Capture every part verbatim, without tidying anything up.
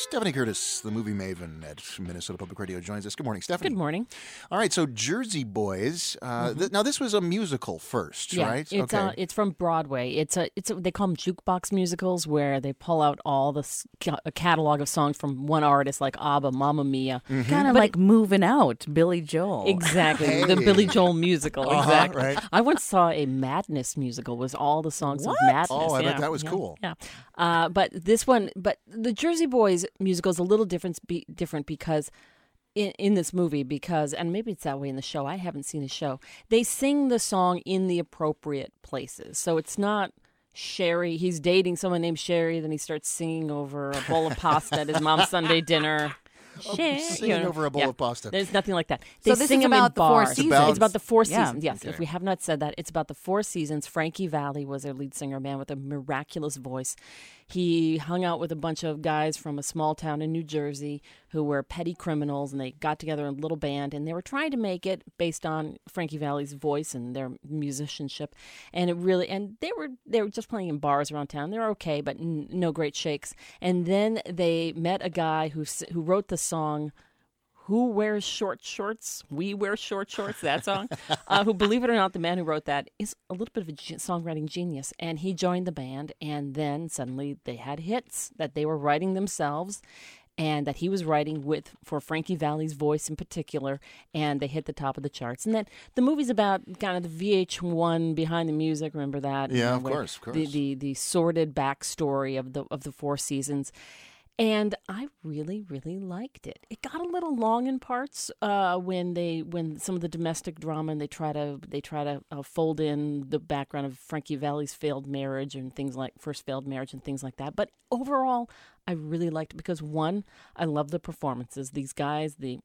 Stephanie Curtis, the movie maven at Minnesota Public Radio, joins us. Good morning, Stephanie. Good morning. All right, so Jersey Boys. Uh, mm-hmm. th- now, this was a musical first, yeah, right? It's okay. uh, it's from Broadway. It's a it's a, they call them jukebox musicals, where they pull out all the ca- a catalog of songs from one artist, like ABBA, Mamma Mia, mm-hmm. kind of like it, Moving Out, Billy Joel. Exactly, hey. the Billy Joel musical. Uh-huh, exactly. Right. I once saw a Madness musical. Was all the songs what? of Madness? Oh, I yeah. bet that was yeah. cool. Yeah, uh, but this one, but the Jersey Boys musical is a little different. Be, different because in, in this movie, because and maybe it's that way in the show. I haven't seen the show. They sing the song in the appropriate places, so it's not Sherry. He's dating someone named Sherry, then he starts singing over a bowl of pasta at his mom's Sunday dinner. Sherry, oh, singing you know, over a bowl yeah, of pasta. There's nothing like that. They so this sing is them about in the four bars. seasons. It's about, it's about the four yeah. seasons. Yes, okay. if we have not said that, it's about the four seasons. Frankie Valli was their lead singer, a man with a miraculous voice. He hung out with a bunch of guys from a small town in New Jersey who were petty criminals, and they got together in a little band, and they were trying to make it based on Frankie Valli's voice and their musicianship. And it really, and they were they were just playing in bars around town. They were okay, but n- no great shakes. And then they met a guy who who wrote the song Who Wears Short Shorts? We Wear Short Shorts, that song. uh, who, believe it or not, the man who wrote that is a little bit of a ge- songwriting genius. And he joined the band, and then suddenly they had hits that they were writing themselves and that he was writing with for Frankie Valli's voice in particular, and they hit the top of the charts. And then the movie's about kind of the V H one behind the music, remember that? Yeah, you know, of course, of course. The, the, the sordid backstory of the of the four seasons. And I really, really liked it. It got a little long in parts uh, when they, when some of the domestic drama, and they try to, they try to uh, fold in the background of Frankie Valli's failed marriage and things like first failed marriage and things like that. But overall, I really liked it because one, I love the performances. These guys, the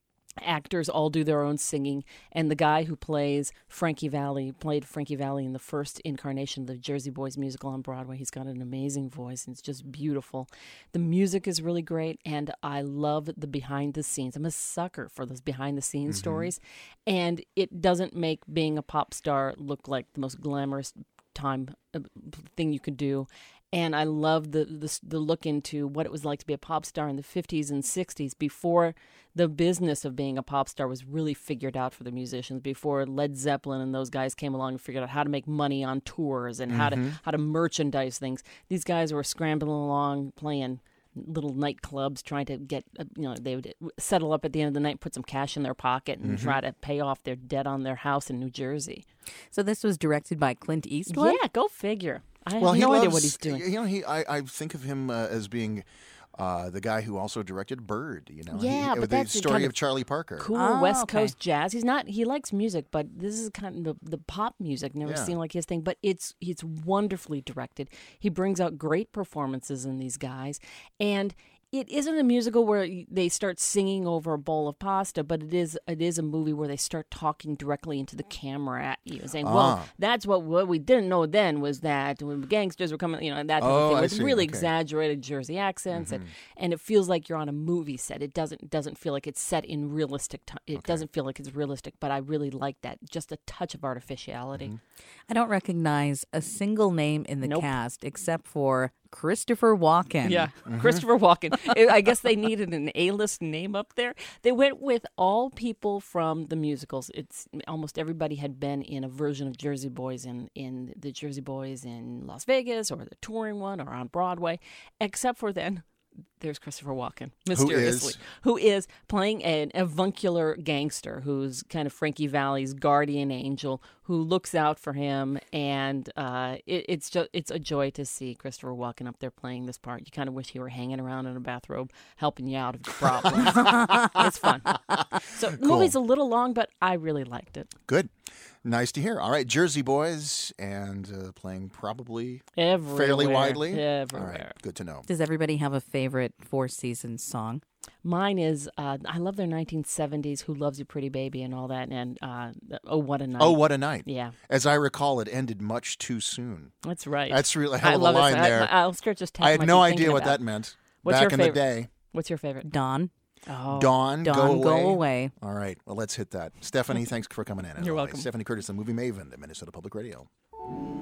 actors all do their own singing, and the guy who plays Frankie Valli played Frankie Valli in the first incarnation of the Jersey Boys musical on Broadway. He's got an amazing voice, and it's just beautiful. The music is really great, and I love the behind the scenes. I'm a sucker for those behind the scenes mm-hmm. stories, and it doesn't make being a pop star look like the most glamorous time uh, thing you could do. And I love the, the the look into what it was like to be a pop star in the fifties and sixties before the business of being a pop star was really figured out for the musicians, before Led Zeppelin and those guys came along and figured out how to make money on tours and mm-hmm. how to how to merchandise things. These guys were scrambling along playing little nightclubs, trying to get, you know, they would settle up at the end of the night, put some cash in their pocket, and mm-hmm. try to pay off their debt on their house in New Jersey. So this was directed by Clint Eastwood? Yeah, go figure. I well, have no loves, idea what he's doing. You know, he I, I think of him uh, as being uh, the guy who also directed Bird. You know, yeah, he, but the that's story kind of, of Charlie Parker. Cool oh, West okay. Coast jazz. He's not. He likes music, but this is kind of the, the pop music. Never Yeah. seemed like his thing, but it's it's wonderfully directed. He brings out great performances in these guys, and it isn't a musical where they start singing over a bowl of pasta, but it is it is a movie where they start talking directly into the camera at you, saying, "Well, Ah. that's what what we didn't know then was that when the gangsters were coming, you know, that type Oh, of thing I with see. really Okay. exaggerated Jersey accents, Mm-hmm. and, and it feels like you're on a movie set. It doesn't doesn't feel like it's set in realistic time. It Okay. doesn't feel like it's realistic, but I really like that, just a touch of artificiality. Mm-hmm. I don't recognize a single name in the Nope. cast except for Christopher Walken. Yeah, Mm-hmm. Christopher Walken. I guess they needed an A-list name up there. They went with all people from the musicals. It's almost everybody had been in a version of Jersey Boys in, in the Jersey Boys in Las Vegas or the touring one or on Broadway, except for then there's Christopher Walken, mysteriously, who is, who is playing an avuncular gangster who's kind of Frankie Valli's guardian angel who looks out for him, and uh, it, it's just it's a joy to see Christopher Walken up there playing this part. You kind of wish he were hanging around in a bathrobe helping you out of your problems. It's fun. So the Cool. movie's a little long, but I really liked it. Good. Nice to hear. All right, Jersey Boys, and uh, playing probably Everywhere. fairly widely. Everywhere. All right, good to know. Does everybody have a favorite Four Seasons song? Mine is, uh, I love their nineteen seventies Who Loves You Pretty Baby and all that, and uh, Oh, What a Night. Oh, What a Night. Yeah. As I recall, it ended much too soon. That's right. That's really a I hell of a love line it. there. I, I'll start just I had tapping no my feet idea thinking what about that it. meant What's back your in favorite? the day. What's your favorite? Dawn. Oh. Dawn, Dawn, go, go away. away. All right, well, let's hit that. Stephanie, thanks for coming in. as You're always. welcome. Stephanie Curtis, the movie maven at Minnesota Public Radio.